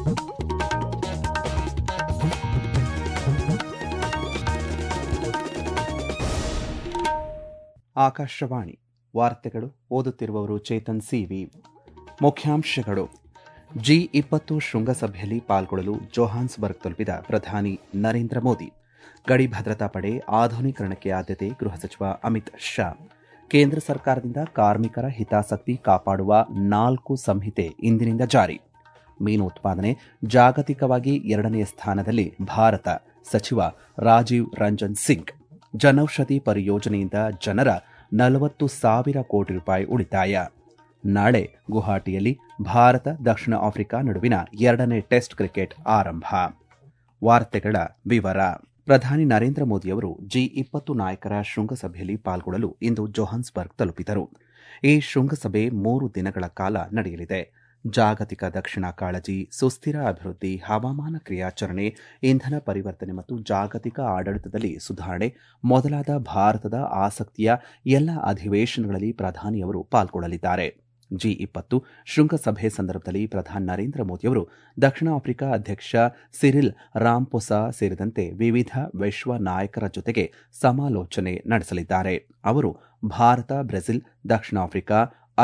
ಆಕಾಶವಾಣಿ ವಾರ್ತೆಗಳು ಓದುತ್ತಿರುವವರು ಚೇತನ್ ಸಿವಿ. ಮುಖ್ಯಾಂಶಗಳು: G20 ಶೃಂಗಸಭೆಯಲ್ಲಿ ಪಾಲ್ಗೊಳ್ಳಲು ಜೋಹಾನ್ಸ್ಬರ್ಗ್ ತಲುಪಿದ ಪ್ರಧಾನಿ ನರೇಂದ್ರ ಮೋದಿ. ಗಡಿ ಭದ್ರತಾ ಪಡೆ ಆಧುನೀಕರಣಕ್ಕೆ ಆದ್ಯತೆ ಗೃಹ ಸಚಿವ ಅಮಿತ್ ಶಾ. ಕೇಂದ್ರ ಸರ್ಕಾರದಿಂದ ಕಾರ್ಮಿಕರ ಹಿತಾಸಕ್ತಿ ಕಾಪಾಡುವ 4 ಸಂಹಿತೆ ಇಂದಿನಿಂದ ಜಾರಿ. ಮೀನು ಉತ್ಪಾದನೆ ಜಾಗತಿಕವಾಗಿ 2ನೇ ಸ್ಥಾನದಲ್ಲಿ ಭಾರತ. ಸಚಿವ ರಾಜೀವ್ ರಂಜನ್ ಸಿಂಗ್. ಜನೌಷಧಿ ಪರಿಯೋಜನೆಯಿಂದ ಜನರ 40,000 ಕೋಟಿ ರೂಪಾಯಿ ಉಳಿತಾಯ. ನಾಳೆ ಗುವಾಹಟಿಯಲ್ಲಿ ಭಾರತ ದಕ್ಷಿಣ ಆಫ್ರಿಕಾ ನಡುವಿನ 2ನೇ ಟೆಸ್ಟ್ ಕ್ರಿಕೆಟ್ ಆರಂಭ. ವಾರ್ತೆಗಳ ವಿವರ. ಪ್ರಧಾನಿ ನರೇಂದ್ರ ಮೋದಿಯವರು G20 ನಾಯಕರ ಶೃಂಗಸಭೆಯಲ್ಲಿ ಪಾಲ್ಗೊಳ್ಳಲು ಇಂದು ಜೋಹಾನ್ಸ್ಬರ್ಗ್ ತಲುಪಿದರು. ಈ ಶೃಂಗಸಭೆ 3 ದಿನಗಳ ಕಾಲ ನಡೆಯಲಿದೆ. ಜಾಗತಿಕ ದಕ್ಷಿಣ ಕಾಳಜಿ, ಸುಸ್ಥಿರ ಅಭಿವೃದ್ಧಿ, ಹವಾಮಾನ ಕ್ರಿಯಾಚರಣೆ, ಇಂಧನ ಪರಿವರ್ತನೆ ಮತ್ತು ಜಾಗತಿಕ ಆಡಳಿತದಲ್ಲಿ ಸುಧಾರಣೆ ಮೊದಲಾದ ಭಾರತದ ಆಸಕ್ತಿಯ ಎಲ್ಲ ಅಧಿವೇಶನಗಳಲ್ಲಿ ಪ್ರಧಾನಿಯವರು ಪಾಲ್ಗೊಳ್ಳಲಿದ್ದಾರೆ. G20 ಶೃಂಗಸಭೆ ಸಂದರ್ಭದಲ್ಲಿ ಪ್ರಧಾನಿ ನರೇಂದ್ರ ಮೋದಿಯವರು ದಕ್ಷಿಣ ಆಫ್ರಿಕಾ ಅಧ್ಯಕ್ಷ ಸಿರಿಲ್ ರಾಮಪೋಸಾ ಸೇರಿದಂತೆ ವಿವಿಧ ವಿಶ್ವ ನಾಯಕರ ಜೊತೆಗೆ ಸಮಾಲೋಚನೆ ನಡೆಸಲಿದ್ದಾರೆ. ಅವರು ಭಾರತ, ಬ್ರೆಜಿಲ್, ದಕ್ಷಿಣ ಆಫ್ರಿಕಾ,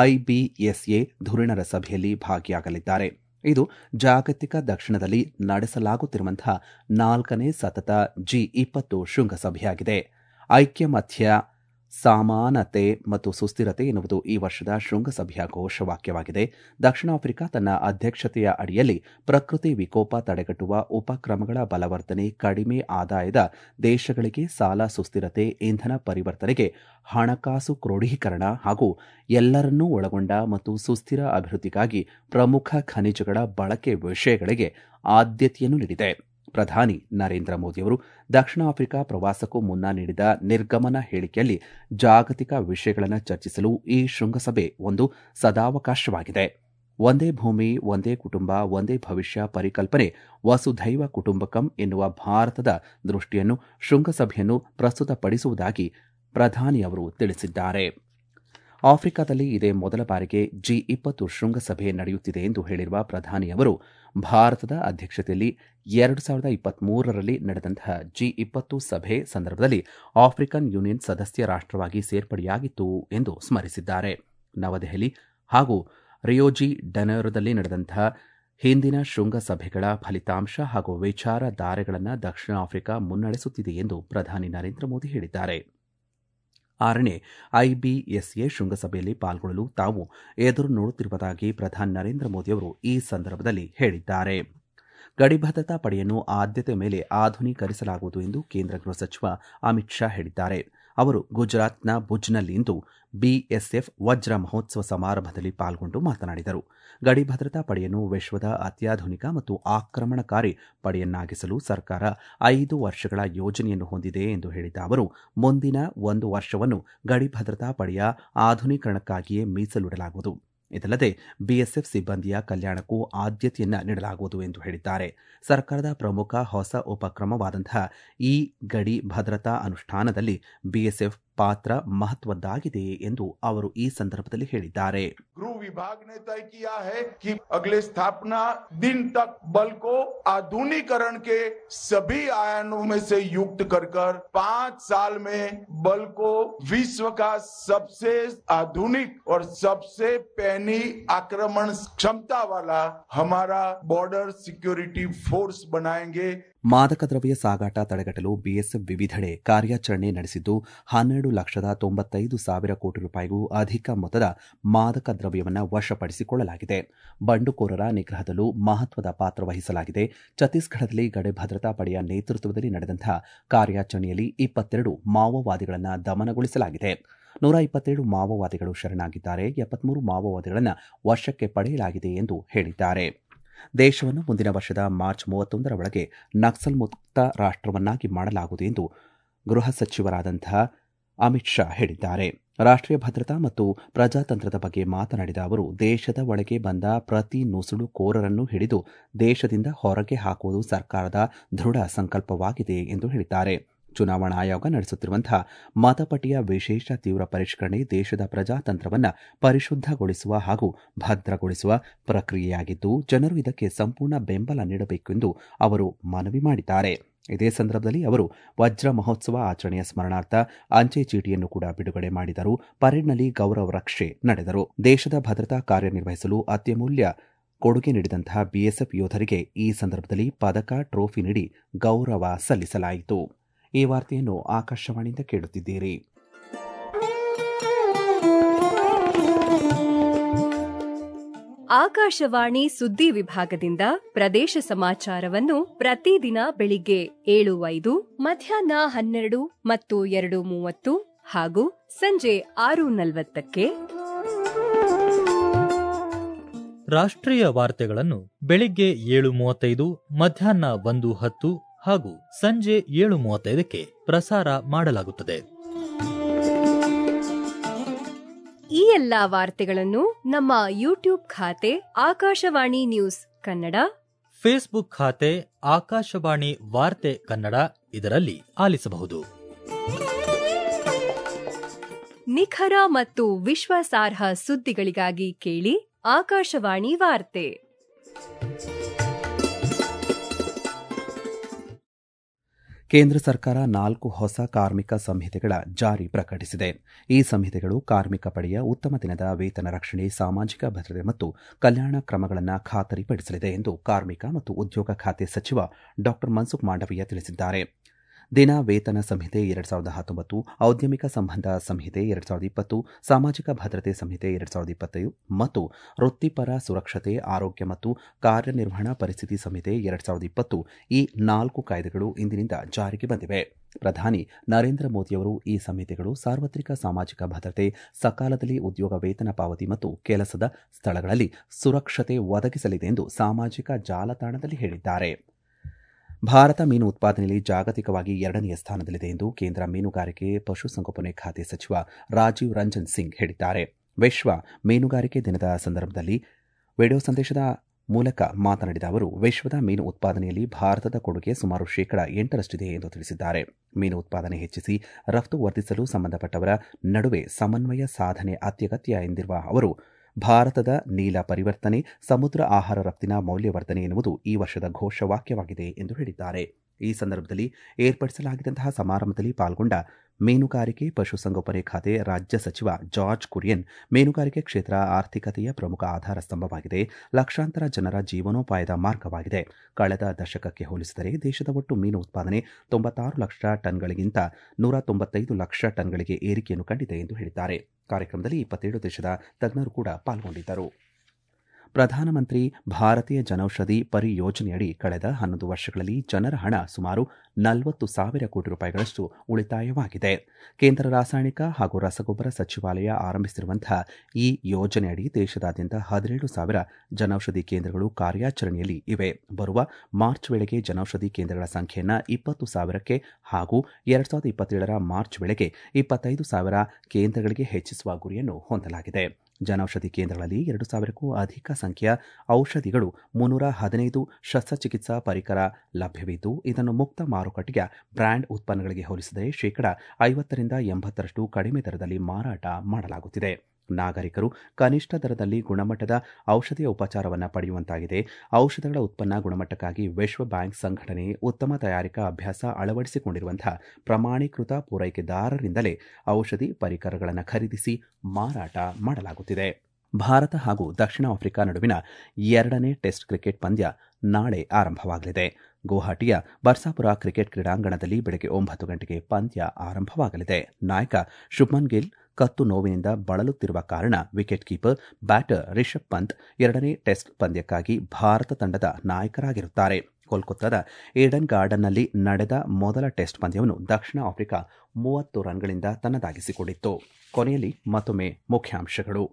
IBSA ಧುರೀಣರ ಸಭೆಯಲ್ಲಿ ಭಾಗಿಯಾಗಲಿದ್ದಾರೆ. ಇದು ಜಾಗತಿಕ ದಕ್ಷಿಣದಲ್ಲಿ ನಡೆಸಲಾಗುತ್ತಿರುವಂತಹ 4ನೇ ಸತತ G20 ಶೃಂಗಸಭೆಯಾಗಿದೆ. ಐಕ್ಯಮತ್ಯ, ಸಮಾನತೆ ಮತ್ತು ಸುಸ್ಥಿರತೆ ಎನ್ನುವುದು ಈ ವರ್ಷದ ಶೃಂಗಸಭೆಯ ಘೋಷವಾಕ್ಯವಾಗಿದೆ. ದಕ್ಷಿಣ ಆಫ್ರಿಕಾ ತನ್ನ ಅಧ್ಯಕ್ಷತೆಯ ಅಡಿಯಲ್ಲಿ ಪ್ರಕೃತಿ ವಿಕೋಪ ತಡೆಗಟ್ಟುವ ಉಪಕ್ರಮಗಳ ಬಲವರ್ಧನೆ, ಕಡಿಮೆ ಆದಾಯದ ದೇಶಗಳಿಗೆ ಸಾಲ ಸುಸ್ಥಿರತೆ, ಇಂಧನ ಪರಿವರ್ತನೆಗೆ ಹಣಕಾಸು ಕ್ರೋಢೀಕರಣ ಹಾಗೂ ಎಲ್ಲರನ್ನೂ ಒಳಗೊಂಡ ಮತ್ತು ಸುಸ್ಥಿರ ಅಭಿವೃದ್ಧಿಗಾಗಿ ಪ್ರಮುಖ ಖನಿಜಗಳ ಬಳಕೆ ವಿಷಯಗಳಿಗೆ ಆದ್ಯತೆಯನ್ನು ನೀಡಿದೆ. ಪ್ರಧಾನಿ ನರೇಂದ್ರ ಮೋದಿಯವರು ದಕ್ಷಿಣ ಆಫ್ರಿಕಾ ಪ್ರವಾಸಕ್ಕೂ ಮುನ್ನ ನೀಡಿದ ನಿರ್ಗಮನ ಹೇಳಿಕೆಯಲ್ಲಿ ಜಾಗತಿಕ ವಿಷಯಗಳನ್ನು ಚರ್ಚಿಸಲು ಈ ಶೃಂಗಸಭೆ ಒಂದು ಸದಾವಕಾಶವಾಗಿದೆ. ಒಂದೇ ಭೂಮಿ, ಒಂದೇ ಕುಟುಂಬ, ಒಂದೇ ಭವಿಷ್ಯ ಪರಿಕಲ್ಪನೆ ವಸುಧೈವ ಕುಟುಂಬಕಂ ಎನ್ನುವ ಭಾರತದ ದೃಷ್ಟಿಯನ್ನು ಶೃಂಗಸಭೆಯನ್ನು ಪ್ರಸ್ತುತಪಡಿಸುವುದಾಗಿ ಪ್ರಧಾನಿಯವರು ತಿಳಿಸಿದ್ದಾರೆ. ಆಫ್ರಿಕಾದಲ್ಲಿ ಇದೇ ಮೊದಲ ಬಾರಿಗೆ G20 ಶೃಂಗಸಭೆ ನಡೆಯುತ್ತಿದೆ ಎಂದು ಹೇಳಿರುವ ಪ್ರಧಾನಿಯವರು ಭಾರತದ ಅಧ್ಯಕ್ಷತೆಯಲ್ಲಿ 2023ರಲ್ಲಿ ನಡೆದಂತಹ G20 ಸಭೆ ಸಂದರ್ಭದಲ್ಲಿ ಆಫ್ರಿಕನ್ ಯೂನಿಯನ್ ಸದಸ್ಯ ರಾಷ್ಟ್ರವಾಗಿ ಸೇರ್ಪಡೆಯಾಗಿತ್ತು ಎಂದು ಸ್ಮರಿಸಿದ್ದಾರೆ. ನವದೆಹಲಿ ಹಾಗೂ ರಿಯೋಜಿ ಡೆನೇರೋದಲ್ಲಿ ನಡೆದಂತಹ ಹಿಂದಿನ ಶೃಂಗಸಭೆಗಳ ಫಲಿತಾಂಶ ಹಾಗೂ ವಿಚಾರಧಾರೆಗಳನ್ನು ದಕ್ಷಿಣ ಆಫ್ರಿಕಾ ಮುನ್ನಡೆಸುತ್ತಿದೆ ಎಂದು ಪ್ರಧಾನಿ ನರೇಂದ್ರ ಮೋದಿ ಹೇಳಿದ್ದಾರೆ. 6ನೇ IBSA ಶೃಂಗಸಭೆಯಲ್ಲಿ ಪಾಲ್ಗೊಳ್ಳಲು ತಾವು ಎದುರು ನೋಡುತ್ತಿರುವುದಾಗಿ ಪ್ರಧಾನಿ ನರೇಂದ್ರ ಮೋದಿಯವರು ಈ ಸಂದರ್ಭದಲ್ಲಿ ಹೇಳಿದ್ದಾರೆ. ಗಡಿ ಭದ್ರತಾ ಪಡೆಯನ್ನು ಆದ್ಯತೆ ಮೇಲೆ ಆಧುನೀಕರಿಸಲಾಗುವುದು ಎಂದು ಕೇಂದ್ರ ಗೃಹ ಸಚಿವ ಅಮಿತ್ ಶಾ ಹೇಳಿದ್ದಾರೆ. ಅವರು ಗುಜರಾತ್ನ ಭುಜ್ನಲ್ಲಿಂದು BSF ವಜ್ರ ಮಹೋತ್ಸವ ಸಮಾರಂಭದಲ್ಲಿ ಪಾಲ್ಗೊಂಡು ಮಾತನಾಡಿದರು. ಗಡಿ ಭದ್ರತಾ ಪಡೆಯನ್ನು ವಿಶ್ವದ ಅತ್ಯಾಧುನಿಕ ಮತ್ತು ಆಕ್ರಮಣಕಾರಿ ಪಡೆಯನ್ನಾಗಿಸಲು ಸರ್ಕಾರ 5 ವರ್ಷಗಳ ಯೋಜನೆಯನ್ನು ಹೊಂದಿದೆ ಎಂದು ಹೇಳಿದ ಅವರು, ಮುಂದಿನ 1 ವರ್ಷವನ್ನು ಗಡಿ ಭದ್ರತಾ ಪಡೆಯ ಆಧುನೀಕರಣಕ್ಕಾಗಿಯೇ ಮೀಸಲಿಡಲಾಗುವುದು. ಇದಲ್ಲದೆ BSF ಸಿಬ್ಬಂದಿಯ ಕಲ್ಯಾಣಕ್ಕೂ ಆದ್ಯತೆಯನ್ನು ನೀಡಲಾಗುವುದು ಎಂದು ಹೇಳಿದ್ದಾರೆ. ಸರ್ಕಾರದ ಪ್ರಮುಖ ಹೊಸ ಉಪಕ್ರಮವಾದಂತಹ ಈ ಗಡಿ ಭದ್ರತಾ ಅನುಷ್ಠಾನದಲ್ಲಿ BSF ಪಾತ್ರ ಮಹತ್ವದ್ದಾಗಿದೆ ಎಂದು ಅವರು ಈ ಸಂದರ್ಭದಲ್ಲಿ ಹೇಳಿದ್ದಾರೆ. गृह विभाग ने तय किया है कि अगले स्थापना दिन तक बल को आधुनिकरण के सभी आयामों में से युक्त कर 5 साल में बल को विश्व का सबसे आधुनिक और सबसे पैनी आक्रमण क्षमता वाला हमारा बॉर्डर सिक्योरिटी फोर्स बनाएंगे. ಮಾದಕ ದ್ರವ್ಯ ಸಾಗಾಟ ತಡೆಗಟ್ಟಲು BSF ವಿವಿಧೆಡೆ ಕಾರ್ಯಾಚರಣೆ ನಡೆಸಿದ್ದು 12,95,000 ಕೋಟಿ ರೂಪಾಯಿಗೂ ಅಧಿಕ ಮೊತ್ತದ ಮಾದಕ ದ್ರವ್ಯವನ್ನು ವಶಪಡಿಸಿಕೊಳ್ಳಲಾಗಿದೆ. ಬಂಡುಕೋರರ ನಿಗ್ರಹದಲ್ಲೂ ಮಹತ್ವದ ಪಾತ್ರ ವಹಿಸಲಾಗಿದೆ. ಛತ್ತೀಸ್ಗಢದಲ್ಲಿ ಗಡಿ ಭದ್ರತಾ ಪಡೆಯ ನೇತೃತ್ವದಲ್ಲಿ ನಡೆದಂತಹ ಕಾರ್ಯಾಚರಣೆಯಲ್ಲಿ 22 ಮಾವೋವಾದಿಗಳನ್ನು ದಮನಗೊಳಿಸಲಾಗಿದೆ. 127 ಮಾವೋವಾದಿಗಳು ಶರಣಾಗಿದ್ದಾರೆ. 73 ಮಾವೋವಾದಿಗಳನ್ನು ವಶಕ್ಕೆ ಪಡೆಯಲಾಗಿದೆ ಎಂದು ಹೇಳಿದ್ದಾರೆ. ದೇಶವನ್ನು ಮುಂದಿನ ವರ್ಷದ ಮಾರ್ಚ್ 31ರ ಒಳಗೆ ನಕ್ಸಲ್ ಮುಕ್ತ ರಾಷ್ಟ್ರವನ್ನಾಗಿ ಮಾಡಲಾಗುವುದು ಎಂದು ಗೃಹ ಸಚಿವರಾದಂತಹ ಅಮಿತ್ ಶಾ ಹೇಳಿದ್ದಾರೆ. ರಾಷ್ಟ್ರೀಯ ಭದ್ರತಾ ಮತ್ತು ಪ್ರಜಾತಂತ್ರದ ಬಗ್ಗೆ ಮಾತನಾಡಿದ ಅವರು, ದೇಶದ ಒಳಗೆ ಬಂದ ಪ್ರತಿ ನುಸುಳುಕೋರರನ್ನು ಹಿಡಿದು ದೇಶದಿಂದ ಹೊರಗೆ ಹಾಕುವುದು ಸರ್ಕಾರದ ದೃಢ ಸಂಕಲ್ಪವಾಗಿದೆ ಎಂದು ಹೇಳಿದ್ದಾರೆ. ಚುನಾವಣಾ ಆಯೋಗ ನಡೆಸುತ್ತಿರುವಂತಹ ಮತಪಟ್ಟಿಯ ವಿಶೇಷ ತೀವ್ರ ಪರಿಷ್ಕರಣೆ ದೇಶದ ಪ್ರಜಾತಂತ್ರವನ್ನು ಪರಿಶುದ್ಧಗೊಳಿಸುವ ಹಾಗೂ ಭದ್ರಗೊಳಿಸುವ ಪ್ರಕ್ರಿಯೆಯಾಗಿದ್ದು ಜನರು ಇದಕ್ಕೆ ಸಂಪೂರ್ಣ ಬೆಂಬಲ ನೀಡಬೇಕೆಂದು ಅವರು ಮನವಿ ಮಾಡಿದ್ದಾರೆ. ಇದೇ ಸಂದರ್ಭದಲ್ಲಿ ಅವರು ವಜ್ರ ಮಹೋತ್ಸವ ಆಚರಣೆಯ ಸ್ಮರಣಾರ್ಥ ಅಂಚೆ ಚೀಟಿಯನ್ನು ಕೂಡ ಬಿಡುಗಡೆ ಮಾಡಿದರು. ಪರೇಡ್ನಲ್ಲಿ ಗೌರವ ರಕ್ಷೆ ನಡೆದರು. ದೇಶದ ಭದ್ರತಾ ಕಾರ್ಯನಿರ್ವಹಿಸಲು ಅತ್ಯಮೂಲ್ಯ ಕೊಡುಗೆ ನೀಡಿದಂತಹ ಬಿಎಸ್ಎಫ್ ಯೋಧರಿಗೆ ಈ ಸಂದರ್ಭದಲ್ಲಿ ಪದಕ ಟ್ರೋಫಿ ನೀಡಿ ಗೌರವ ಸಲ್ಲಿಸಲಾಯಿತು. ಈ ವಾರ್ತೆಯನ್ನು ಆಕಾಶವಾಣಿಯಿಂದ ಕೇಳುತ್ತಿದ್ದೀರಿ. ಆಕಾಶವಾಣಿ ಸುದ್ದಿ ವಿಭಾಗದಿಂದ ಪ್ರದೇಶ ಸಮಾಚಾರವನ್ನು ಪ್ರತಿದಿನ ಬೆಳಿಗ್ಗೆ 7:05, ಮಧ್ಯಾಹ್ನ 12 ಮತ್ತು 2:30 ಹಾಗೂ ಸಂಜೆ 6:40ಕ್ಕೆ, ರಾಷ್ಟ್ರೀಯ ವಾರ್ತೆಗಳನ್ನು ಬೆಳಿಗ್ಗೆ 7:35, ಮಧ್ಯಾಹ್ನ 1:10 ಹಾಗೂ ಸಂಜೆ 7:35ಕ್ಕೆ ಪ್ರಸಾರ ಮಾಡಲಾಗುತ್ತದೆ. ಈ ಎಲ್ಲಾ ವಾರ್ತೆಗಳನ್ನು ನಮ್ಮ ಯೂಟ್ಯೂಬ್ ಖಾತೆ ಆಕಾಶವಾಣಿ ನ್ಯೂಸ್ ಕನ್ನಡ, ಫೇಸ್ಬುಕ್ ಖಾತೆ ಆಕಾಶವಾಣಿ ವಾರ್ತೆ ಕನ್ನಡ ಇದರಲ್ಲಿ ಆಲಿಸಬಹುದು. ನಿಖರ ಮತ್ತು ವಿಶ್ವಾಸಾರ್ಹ ಸುದ್ದಿಗಳಿಗಾಗಿ ಕೇಳಿ ಆಕಾಶವಾಣಿ ವಾರ್ತೆ. ಕೇಂದ್ರ ಸರ್ಕಾರ 4 ಹೊಸ ಕಾರ್ಮಿಕ ಸಂಹಿತೆಗಳ ಜಾರಿ ಪ್ರಕಟಿಸಿದೆ. ಈ ಸಂಹಿತೆಗಳು ಕಾರ್ಮಿಕ ಪಡೆಯ ಉತ್ತಮ ದಿನದ ವೇತನ ರಕ್ಷಣೆ, ಸಾಮಾಜಿಕ ಭದ್ರತೆ ಮತ್ತು ಕಲ್ಯಾಣ ಕ್ರಮಗಳನ್ನು ಖಾತರಿಪಡಿಸಲಿದೆ ಎಂದು ಕಾರ್ಮಿಕ ಮತ್ತು ಉದ್ಯೋಗ ಖಾತೆ ಸಚಿವ ಡಾ ಮನ್ಸುಖ್ ಮಾಂಡವೀಯ ತಿಳಿಸಿದ್ದಾರೆ. ದಿನ ವೇತನ ಸಂಹಿತೆ 2019, ಔದ್ಯಮಿಕ ಸಂಬಂಧ ಸಂಹಿತೆ 2020, ಸಾಮಾಜಿಕ ಭದ್ರತೆ ಸಂಹಿತೆ 2025 ಮತ್ತು ವೃತ್ತಿಪರ ಸುರಕ್ಷತೆ, ಆರೋಗ್ಯ ಮತ್ತು ಕಾರ್ಯನಿರ್ವಹಣಾ ಪರಿಸ್ಥಿತಿ ಸಂಹಿತೆ 2020 ಈ 4 ಕಾಯ್ದೆಗಳು ಇಂದಿನಿಂದ ಜಾರಿಗೆ ಬಂದಿವೆ. ಪ್ರಧಾನಿ ನರೇಂದ್ರ ಮೋದಿಯವರು ಈ ಸಂಹಿತೆಗಳು ಸಾರ್ವತ್ರಿಕ ಸಾಮಾಜಿಕ ಭದ್ರತೆ, ಸಕಾಲದಲ್ಲಿ ಉದ್ಯೋಗ ವೇತನ ಪಾವತಿ ಮತ್ತು ಕೆಲಸದ ಸ್ಥಳಗಳಲ್ಲಿ ಸುರಕ್ಷತೆ ಒದಗಿಸಲಿದೆ ಎಂದು ಸಾಮಾಜಿಕ ಜಾಲತಾಣದಲ್ಲಿ ಹೇಳಿದ್ದಾರೆ. ಭಾರತ ಮೀನು ಉತ್ಪಾದನೆಯಲ್ಲಿ ಜಾಗತಿಕವಾಗಿ 2ನೇ ಸ್ಥಾನದಲ್ಲಿದೆ ಎಂದು ಕೇಂದ್ರ ಮೀನುಗಾರಿಕೆ ಪಶುಸಂಗೋಪನೆ ಖಾತೆ ಸಚಿವ ರಾಜೀವ್ ರಂಜನ್ ಸಿಂಗ್ ಹೇಳಿದ್ದಾರೆ. ವಿಶ್ವ ಮೀನುಗಾರಿಕೆ ದಿನದ ಸಂದರ್ಭದಲ್ಲಿ ವಿಡಿಯೋ ಸಂದೇಶದ ಮೂಲಕ ಮಾತನಾಡಿದ ಅವರು, ವಿಶ್ವದ ಮೀನು ಉತ್ಪಾದನೆಯಲ್ಲಿ ಭಾರತದ ಕೊಡುಗೆ ಸುಮಾರು 8% ಎಂದು ತಿಳಿಸಿದ್ದಾರೆ. ಮೀನು ಉತ್ಪಾದನೆ ಹೆಚ್ಚಿಸಿ ರಫ್ತು ವರ್ಧಿಸಲು ಸಂಬಂಧಪಟ್ಟವರ ನಡುವೆ ಸಮನ್ವಯ ಸಾಧನೆ ಅತ್ಯಗತ್ಯ ಎಂದಿರುವ ಅವರು, ಭಾರತದ ನೀಲ ಪರಿವರ್ತನೆ, ಸಮುದ್ರ ಆಹಾರ ರಫ್ತಿನ ಮೌಲ್ಯವರ್ಧನೆ ಎನ್ನುವುದು ಈ ವರ್ಷದ ಘೋಷವಾಕ್ಯವಾಗಿದೆ ಎಂದು ಹೇಳಿದ್ದಾರೆ. ಈ ಸಂದರ್ಭದಲ್ಲಿ ಏರ್ಪಡಿಸಲಾಗಿದ್ದಂತಹ ಸಮಾರಂಭದಲ್ಲಿ ಪಾಲ್ಗೊಂಡ ಮೀನುಗಾರಿಕೆ ಪಶುಸಂಗೋಪನೆ ಖಾತೆ ರಾಜ್ಯ ಸಚಿವ ಜಾರ್ಜ್ ಕುರಿಯನ್, ಮೀನುಗಾರಿಕೆ ಕ್ಷೇತ್ರ ಆರ್ಥಿಕತೆಯ ಪ್ರಮುಖ ಆಧಾರ ಸ್ತಂಭವಾಗಿದೆ, ಲಕ್ಷಾಂತರ ಜನರ ಜೀವನೋಪಾಯದ ಮಾರ್ಗವಾಗಿದೆ. ಕಳೆದ ದಶಕಕ್ಕೆ ಹೋಲಿಸಿದರೆ ದೇಶದ ಒಟ್ಟು ಮೀನು ಉತ್ಪಾದನೆ 96 ಲಕ್ಷ ಟನ್ಗಳಿಗಿಂತ 195 ಲಕ್ಷ ಟನ್ಗಳಿಗೆ ಏರಿಕೆಯನ್ನು ಕಂಡಿದೆ ಎಂದು ಹೇಳಿದ್ದಾರೆ. ಕಾರ್ಯಕ್ರಮದಲ್ಲಿ 27 ದೇಶದ ತಜ್ಞರು ಕೂಡ ಪಾಲ್ಗೊಂಡಿದ್ದರು. ಪ್ರಧಾನಮಂತ್ರಿ ಭಾರತೀಯ ಜನೌಷಧಿ ಪರಿಯೋಜನೆಯಡಿ ಕಳೆದ 11 ವರ್ಷಗಳಲ್ಲಿ ಜನರ ಹಣ ಸುಮಾರು 40,000 ಕೋಟಿ ರೂಪಾಯಿಗಳಷ್ಟು ಉಳಿತಾಯವಾಗಿದೆ. ಕೇಂದ್ರ ರಾಸಾಯನಿಕ ಹಾಗೂ ರಸಗೊಬ್ಬರ ಸಚಿವಾಲಯ ಆರಂಭಿಸಿರುವಂತಹ ಈ ಯೋಜನೆಯಡಿ ದೇಶದಾದ್ಯಂತ 17,000 ಜನೌಷಧಿ ಕೇಂದ್ರಗಳು ಕಾರ್ಯಾಚರಣೆಯಲ್ಲಿ ಇವೆ. ಬರುವ ಮಾರ್ಚ್ ವೇಳೆಗೆ ಜನೌಷಧಿ ಕೇಂದ್ರಗಳ ಸಂಖ್ಯೆಯನ್ನು 20,000ಕ್ಕೆ ಹಾಗೂ 2027ರ ಮಾರ್ಚ್ ವೇಳೆಗೆ 25,000 ಕೇಂದ್ರಗಳಿಗೆ ಹೆಚ್ಚಿಸುವ ಗುರಿಯನ್ನು ಹೊಂದಲಾಗಿದೆ. ಜನೌಷಧಿ ಕೇಂದ್ರಗಳಲ್ಲಿ 2,000ಕ್ಕೂ ಅಧಿಕ ಸಂಖ್ಯೆಯ ಔಷಧಿಗಳು, 315 ಶಸ್ತ್ರಚಿಕಿತ್ಸಾ ಪರಿಕರ ಲಭ್ಯವಿದ್ದು, ಇದನ್ನು ಮುಕ್ತ ಮಾರುಕಟ್ಟೆಯ ಬ್ರ್ಯಾಂಡ್ ಉತ್ಪನ್ನಗಳಿಗೆ ಹೋಲಿಸಿದರೆ 50% ಕಡಿಮೆ ದರದಲ್ಲಿ ಮಾರಾಟ ಮಾಡಲಾಗುತ್ತಿದೆ. ನಾಗರಿಕರು ಕನಿಷ್ಠ ದರದಲ್ಲಿ ಗುಣಮಟ್ಟದ ಔಷಧಿಯ ಉಪಚಾರವನ್ನು ಪಡೆಯುವಂತಾಗಿದೆ. ಔಷಧಗಳ ಉತ್ಪನ್ನ ಗುಣಮಟ್ಟಕ್ಕಾಗಿ ವಿಶ್ವ ಬ್ಯಾಂಕ್ ಸಂಘಟನೆ ಉತ್ತಮ ತಯಾರಿಕಾ ಅಭ್ಯಾಸ ಅಳವಡಿಸಿಕೊಂಡಿರುವಂತಹ ಪ್ರಮಾಣೀಕೃತ ಪೂರೈಕೆದಾರರಿಂದಲೇ ಔಷಧಿ ಪರಿಕರಗಳನ್ನು ಖರೀದಿಸಿ ಮಾರಾಟ ಮಾಡಲಾಗುತ್ತಿದೆ. ಭಾರತ ಹಾಗೂ ದಕ್ಷಿಣ ಆಫ್ರಿಕಾ ನಡುವಿನ 2ನೇ ಟೆಸ್ಟ್ ಕ್ರಿಕೆಟ್ ಪಂದ್ಯ ನಾಳೆ ಆರಂಭವಾಗಲಿದೆ. ಗುವಾಹಟಿಯ ಬರ್ಸಾಪುರ ಕ್ರಿಕೆಟ್ ಕ್ರೀಡಾಂಗಣದಲ್ಲಿ ಬೆಳಗ್ಗೆ 9 ಗಂಟೆಗೆ ಪಂದ್ಯ ಆರಂಭವಾಗಲಿದೆ. ನಾಯಕ ಶುಭ್ಮನ್ ಗಿಲ್ ಕತ್ತು ನೋವಿನಿಂದ ಬಳಲುತ್ತಿರುವ ಕಾರಣ wicket keeper batter Rishabh Pant 2ನೇ ಟೆಸ್ಟ್ ಪಂದ್ಯಕ್ಕಾಗಿ ಭಾರತ ತಂಡದ ನಾಯಕರಾಗಿರುತ್ತಾರೆ. ಕೋಲ್ಕತ್ತಾದ ಏಡನ್ ಗಾರ್ಡನ್ನಲ್ಲಿ ನಡೆದ ಮೊದಲ ಟೆಸ್ಟ್ ಪಂದ್ಯವನ್ನು ದಕ್ಷಿಣ ಆಫ್ರಿಕಾ 30 ರನ್ಗಳಿಂದ ತನ್ನದಾಗಿಸಿಕೊಂಡಿತ್ತು. ಕೊನೆಯಲ್ಲಿ ಮತ್ತೊಮ್ಮೆ ಮುಖ್ಯಾಂಶಗಳು.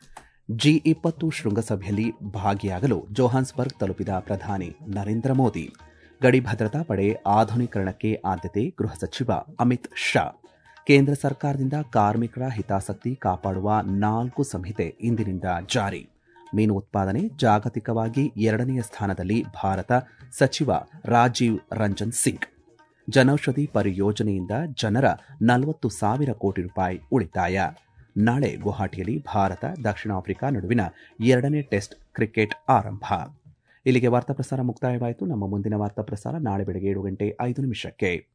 G20 ಶೃಂಗಸಭೆಯಲ್ಲಿ ಭಾಗಿಯಾಗಲು ಜೋಹಾನ್ಸ್ಬರ್ಗ್ ತಲುಪಿದ ಪ್ರಧಾನಿ ನರೇಂದ್ರ ಮೋದಿ. ಗಡಿ ಭದ್ರತಾ ಪಡೆ ಆಧುನೀಕರಣಕ್ಕೆ ಆದ್ಯತೆ, ಗೃಹ ಸಚಿವ ಅಮಿತ್ ಶಾ. ಕೇಂದ್ರ ಸರ್ಕಾರದಿಂದ ಕಾರ್ಮಿಕರ ಹಿತಾಸಕ್ತಿ ಕಾಪಾಡುವ 4 ಸಂಹಿತೆ ಇಂದಿನಿಂದ ಜಾರಿ. ಮೀನು ಉತ್ಪಾದನೆ ಜಾಗತಿಕವಾಗಿ 2ನೇ ಸ್ಥಾನದಲ್ಲಿ ಭಾರತ, ಸಚಿವ ರಾಜೀವ್ ರಂಜನ್ ಸಿಂಗ್. ಜನೌಷಧಿ ಪರಿಯೋಜನೆಯಿಂದ ಜನರ 40,000 ಕೋಟಿ ರೂಪಾಯಿ ಉಳಿತಾಯ. ನಾಳೆ ಗುವಾಹಟಿಯಲ್ಲಿ ಭಾರತ ದಕ್ಷಿಣ ಆಫ್ರಿಕಾ ನಡುವಿನ 2ನೇ ಟೆಸ್ಟ್ ಕ್ರಿಕೆಟ್ ಆರಂಭ. ಇಲ್ಲಿಗೆ ವಾರ್ತಾ ಪ್ರಸಾರ ಮುಕ್ತಾಯವಾಯಿತು. ನಮ್ಮ ಮುಂದಿನ ವಾರ್ತಾ ಪ್ರಸಾರ ನಾಳೆ ಬೆಳಗ್ಗೆ 7:05